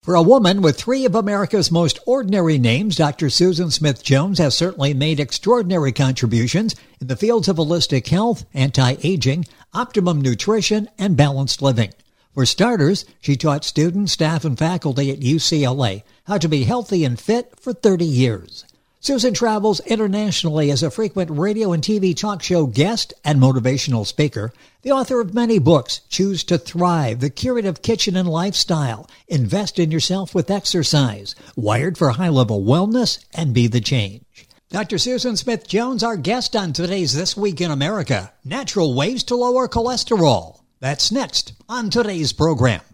For a woman with three of America's most ordinary names, Dr. Susan Smith Jones has certainly made extraordinary contributions in the fields of holistic health, anti-aging, optimum nutrition, and balanced living. For starters, she taught students, staff, and faculty at UCLA how to be healthy and fit for 30 years. Susan travels internationally as a frequent radio and TV talk show guest and motivational speaker. The author of many books, Choose to Thrive, The Curative Kitchen and Lifestyle, Invest in Yourself with Exercise, Wired for High-Level Wellness, and Be the Change. Dr. Susan Smith Jones, our guest on today's This Week in America, natural ways to lower cholesterol. That's next on today's program.